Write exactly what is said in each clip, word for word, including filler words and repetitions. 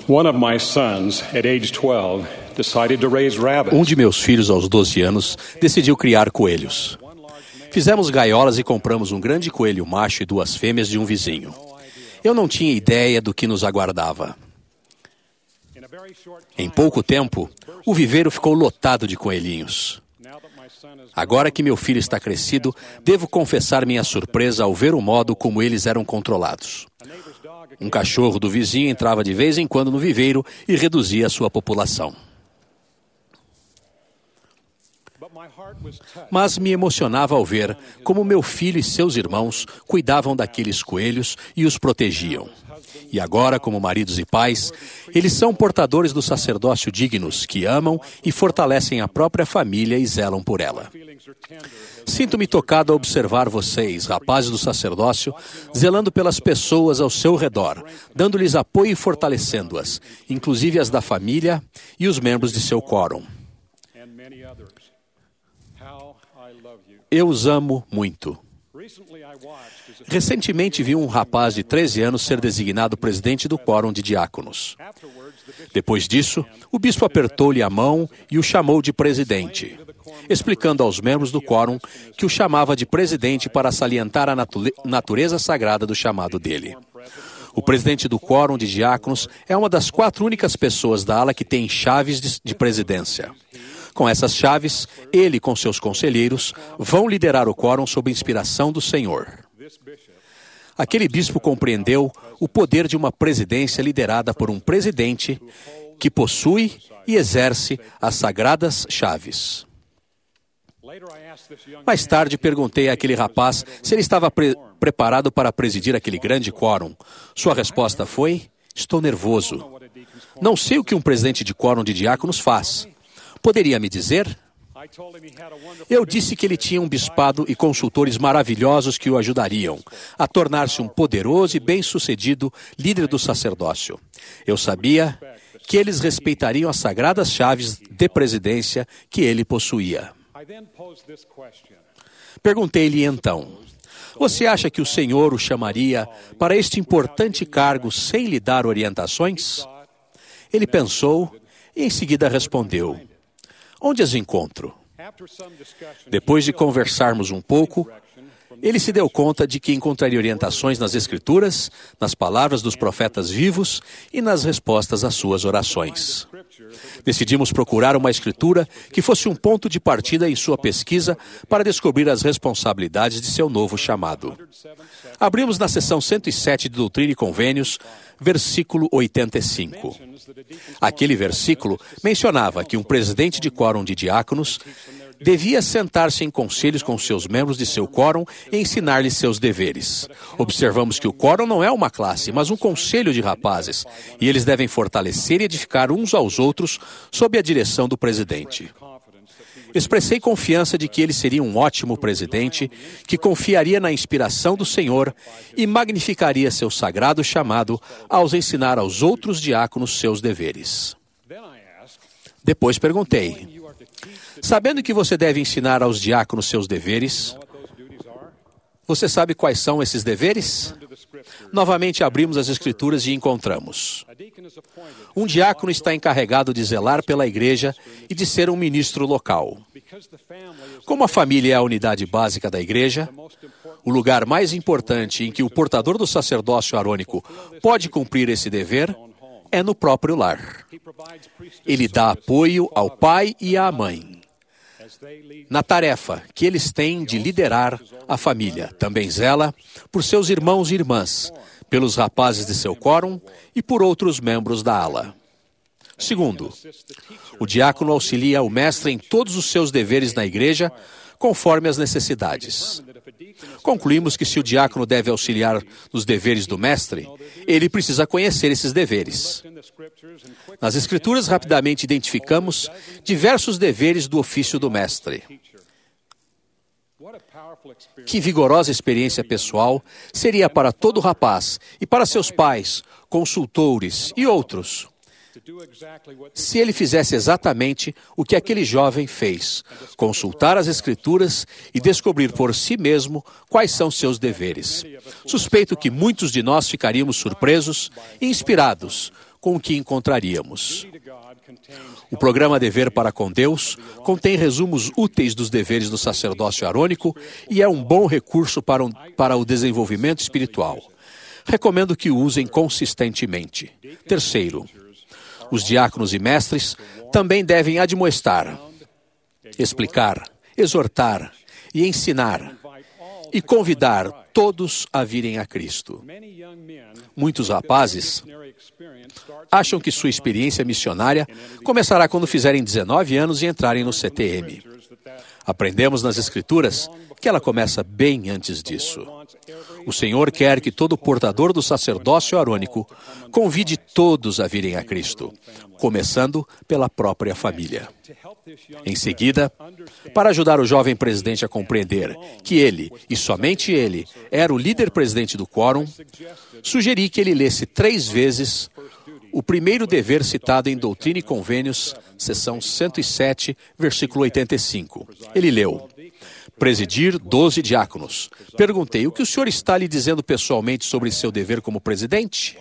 One of my sons, at age twelve, decided to raise rabbits. Um de meus filhos, aos doze anos, decidiu criar coelhos. Fizemos gaiolas e compramos um grande coelho macho e duas fêmeas de um vizinho. Eu não tinha ideia do que nos aguardava. Em pouco tempo, o viveiro ficou lotado de coelhinhos. Agora que meu filho está crescido, devo confessar minha surpresa ao ver o modo como eles eram controlados. Um cachorro do vizinho entrava de vez em quando no viveiro e reduzia a sua população. Mas me emocionava ao ver como meu filho e seus irmãos cuidavam daqueles coelhos e os protegiam. E agora, como maridos e pais, eles são portadores do sacerdócio dignos, que amam e fortalecem a própria família e zelam por ela. Sinto-me tocado a observar vocês, rapazes do sacerdócio, zelando pelas pessoas ao seu redor, dando-lhes apoio e fortalecendo-as, inclusive as da família e os membros de seu quórum. Eu os amo muito. Recentemente vi um rapaz de treze anos ser designado presidente do quórum de diáconos. Depois disso, o bispo apertou-lhe a mão e o chamou de presidente, explicando aos membros do quórum que o chamava de presidente para salientar a natu- natureza sagrada do chamado dele. O presidente do quórum de diáconos é uma das quatro únicas pessoas da ala que tem chaves de, de presidência. Com essas chaves, ele com seus conselheiros vão liderar o quórum sob inspiração do Senhor. Aquele bispo compreendeu o poder de uma presidência liderada por um presidente que possui e exerce as sagradas chaves. Mais tarde perguntei àquele rapaz se ele estava pre- preparado para presidir aquele grande quórum. Sua resposta foi: estou nervoso. Não sei o que um presidente de quórum de diáconos faz. Poderia me dizer? Eu disse que ele tinha um bispado e consultores maravilhosos que o ajudariam a tornar-se um poderoso e bem-sucedido líder do sacerdócio. Eu sabia que eles respeitariam as sagradas chaves de presidência que ele possuía. Perguntei-lhe então: você acha que o Senhor o chamaria para este importante cargo sem lhe dar orientações? Ele pensou e em seguida respondeu: onde as encontro? Depois de conversarmos um pouco, ele se deu conta de que encontraria orientações nas Escrituras, nas palavras dos profetas vivos e nas respostas às suas orações. Decidimos procurar uma Escritura que fosse um ponto de partida em sua pesquisa para descobrir as responsabilidades de seu novo chamado. Abrimos na seção cento e sete de Doutrina e Convênios, versículo oitenta e cinco. Aquele versículo mencionava que um presidente de quórum de diáconos devia sentar-se em conselhos com seus membros de seu quórum e ensinar-lhes seus deveres. Observamos que o quórum não é uma classe, mas um conselho de rapazes, e eles devem fortalecer e edificar uns aos outros sob a direção do presidente. Expressei confiança de que ele seria um ótimo presidente, que confiaria na inspiração do Senhor e magnificaria seu sagrado chamado ao ensinar aos outros diáconos seus deveres. Depois perguntei: sabendo que você deve ensinar aos diáconos seus deveres, você sabe quais são esses deveres? Novamente abrimos as Escrituras e encontramos: um diácono está encarregado de zelar pela igreja e de ser um ministro local. Como a família é a unidade básica da igreja, o lugar mais importante em que o portador do sacerdócio arônico pode cumprir esse dever é no próprio lar. Ele dá apoio ao pai e à mãe na tarefa que eles têm de liderar a família. Também zela por seus irmãos e irmãs, pelos rapazes de seu quórum e por outros membros da ala. Segundo, o diácono auxilia o mestre em todos os seus deveres na igreja, conforme as necessidades. Concluímos que se o diácono deve auxiliar nos deveres do mestre, ele precisa conhecer esses deveres. Nas Escrituras, rapidamente identificamos diversos deveres do ofício do mestre. Que vigorosa experiência pessoal seria para todo rapaz e para seus pais, consultores e outros, se ele fizesse exatamente o que aquele jovem fez, consultar as Escrituras e descobrir por si mesmo quais são seus deveres. Suspeito que muitos de nós ficaríamos surpresos e inspirados com o que encontraríamos. O programa Dever para com Deus contém resumos úteis dos deveres do sacerdócio arônico e é um bom recurso para, um, para o desenvolvimento espiritual. Recomendo que o usem consistentemente. Terceiro, os diáconos e mestres também devem admoestar, explicar, exortar e ensinar e convidar todos a virem a Cristo. Muitos rapazes acham que sua experiência missionária começará quando fizerem dezenove anos e entrarem no C T M. Aprendemos nas Escrituras que ela começa bem antes disso. O Senhor quer que todo portador do sacerdócio arônico convide todos a virem a Cristo, começando pela própria família. Em seguida, para ajudar o jovem presidente a compreender que ele, e somente ele, era o líder presidente do quórum, sugeri que ele lesse três vezes o primeiro dever citado em Doutrina e Convênios, seção cento e sete, versículo oitenta e cinco. Ele leu: presidir doze diáconos. Perguntei, o que o senhor está lhe dizendo pessoalmente sobre seu dever como presidente?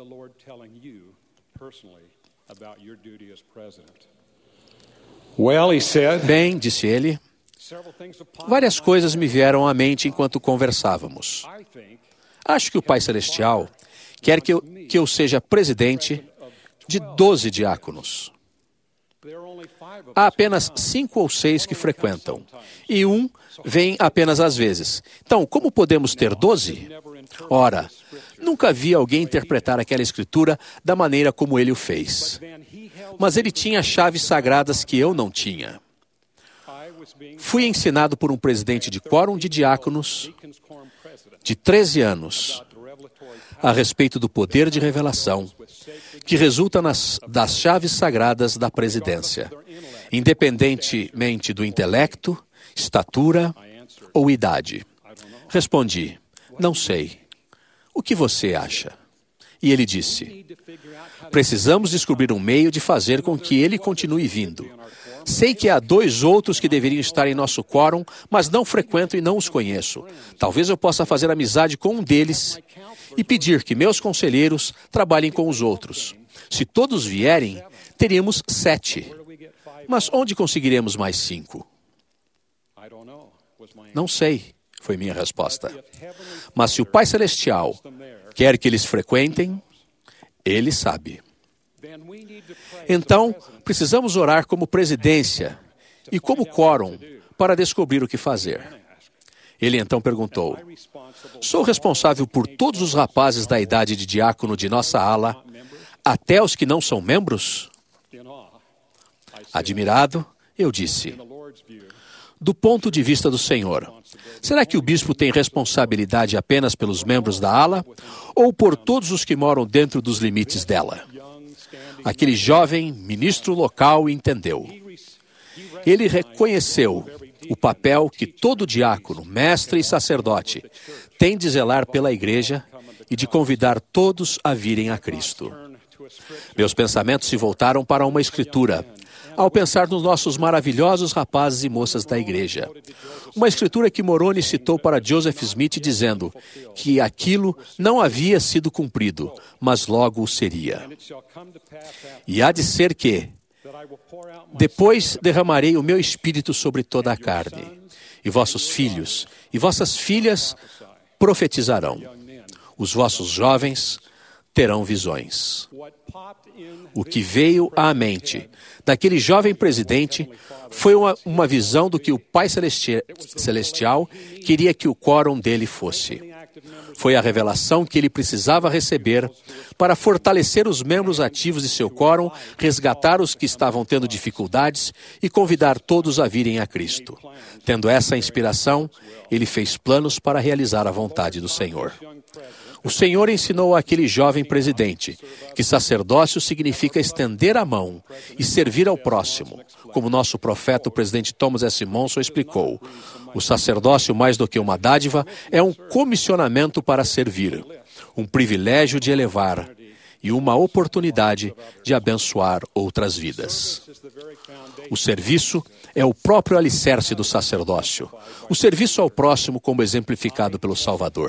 Well, he said, Bem, disse ele, várias coisas me vieram à mente enquanto conversávamos. Acho que o Pai Celestial quer que eu, que eu seja presidente de doze diáconos. Há apenas cinco ou seis que frequentam, e um vem apenas às vezes. Então, como podemos ter doze? Ora, nunca vi alguém interpretar aquela escritura da maneira como ele o fez. Mas ele tinha chaves sagradas que eu não tinha. Fui ensinado por um presidente de quórum de diáconos de treze anos a respeito do poder de revelação que resulta nas, das chaves sagradas da presidência, independentemente do intelecto, estatura ou idade. Respondi, não sei. O que você acha? E ele disse, precisamos descobrir um meio de fazer com que ele continue vindo. Sei que há dois outros que deveriam estar em nosso quórum, mas não frequento e não os conheço. Talvez eu possa fazer amizade com um deles e pedir que meus conselheiros trabalhem com os outros. Se todos vierem, teríamos sete. Mas onde conseguiremos mais cinco? Não sei, foi minha resposta. Mas se o Pai Celestial quer que eles frequentem, Ele sabe. Então, precisamos orar como presidência e como quórum para descobrir o que fazer. Ele então perguntou, sou responsável por todos os rapazes da idade de diácono de nossa ala, até os que não são membros? Admirado, eu disse, do ponto de vista do Senhor, será que o bispo tem responsabilidade apenas pelos membros da ala ou por todos os que moram dentro dos limites dela? Aquele jovem ministro local entendeu. Ele reconheceu o papel que todo diácono, mestre e sacerdote tem de zelar pela igreja e de convidar todos a virem a Cristo. Meus pensamentos se voltaram para uma escritura, ao pensar nos nossos maravilhosos rapazes e moças da igreja. Uma escritura que Moroni citou para Joseph Smith, dizendo que aquilo não havia sido cumprido, mas logo o seria. E há de ser que, depois derramarei o meu espírito sobre toda a carne, e vossos filhos e vossas filhas profetizarão. Os vossos jovens terão visões. O que veio à mente daquele jovem presidente foi uma, uma visão do que o Pai Celesti- Celestial queria que o quórum dele fosse. Foi a revelação que ele precisava receber para fortalecer os membros ativos de seu quórum, resgatar os que estavam tendo dificuldades e convidar todos a virem a Cristo. Tendo essa inspiração, ele fez planos para realizar a vontade do Senhor. O Senhor ensinou àquele jovem presidente que sacerdócio significa estender a mão e servir ao próximo. Como nosso profeta, o presidente Thomas S. Monson, explicou, o sacerdócio, mais do que uma dádiva, é um comissionamento para servir, um privilégio de elevar e uma oportunidade de abençoar outras vidas. O serviço é o próprio alicerce do sacerdócio. O serviço ao próximo como exemplificado pelo Salvador.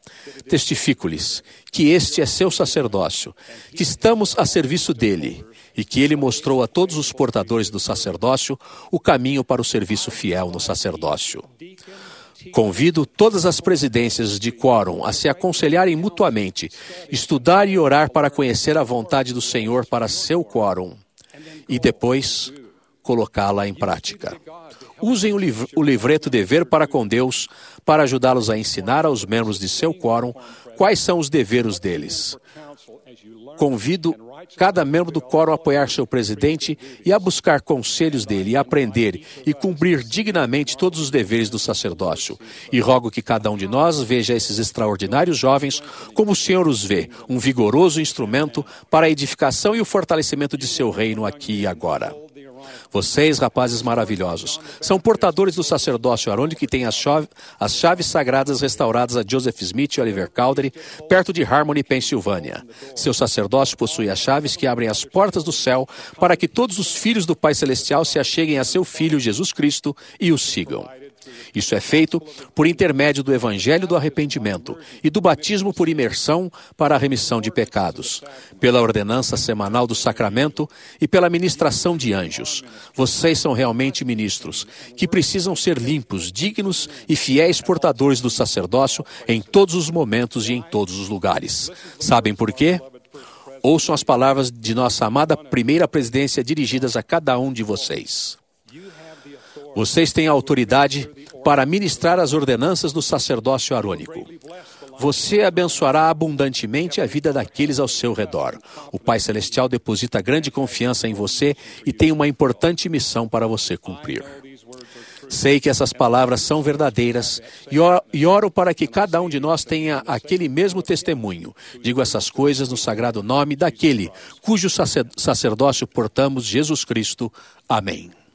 Testifico-lhes que este é seu sacerdócio, que estamos a serviço dele, e que ele mostrou a todos os portadores do sacerdócio o caminho para o serviço fiel no sacerdócio. Convido todas as presidências de quórum a se aconselharem mutuamente, estudar e orar para conhecer a vontade do Senhor para seu quórum, e depois colocá-la em prática. Usem o, liv- o livreto Dever para com Deus para ajudá-los a ensinar aos membros de seu quórum quais são os deveres deles. Convido cada membro do quórum a apoiar seu presidente e a buscar conselhos dele, e aprender e cumprir dignamente todos os deveres do sacerdócio. E rogo que cada um de nós veja esses extraordinários jovens como o Senhor os vê, um vigoroso instrumento para a edificação e o fortalecimento de seu reino aqui e agora. Vocês, rapazes maravilhosos, são portadores do sacerdócio arônico que tem as, chave, as chaves sagradas restauradas a Joseph Smith e Oliver Cowdery, perto de Harmony, Pensilvânia. Seu sacerdócio possui as chaves que abrem as portas do céu para que todos os filhos do Pai Celestial se acheguem a seu Filho Jesus Cristo e o sigam. Isso é feito por intermédio do Evangelho do Arrependimento e do batismo por imersão para a remissão de pecados, pela ordenança semanal do sacramento e pela ministração de anjos. Vocês são realmente ministros, que precisam ser limpos, dignos e fiéis portadores do sacerdócio em todos os momentos e em todos os lugares. Sabem por quê? Ouçam as palavras de nossa amada primeira presidência dirigidas a cada um de vocês. Vocês têm a autoridade para ministrar as ordenanças do sacerdócio arônico. Você abençoará abundantemente a vida daqueles ao seu redor. O Pai Celestial deposita grande confiança em você e tem uma importante missão para você cumprir. Sei que essas palavras são verdadeiras e oro para que cada um de nós tenha aquele mesmo testemunho. Digo essas coisas no sagrado nome daquele cujo sacerdócio portamos, Jesus Cristo. Amém.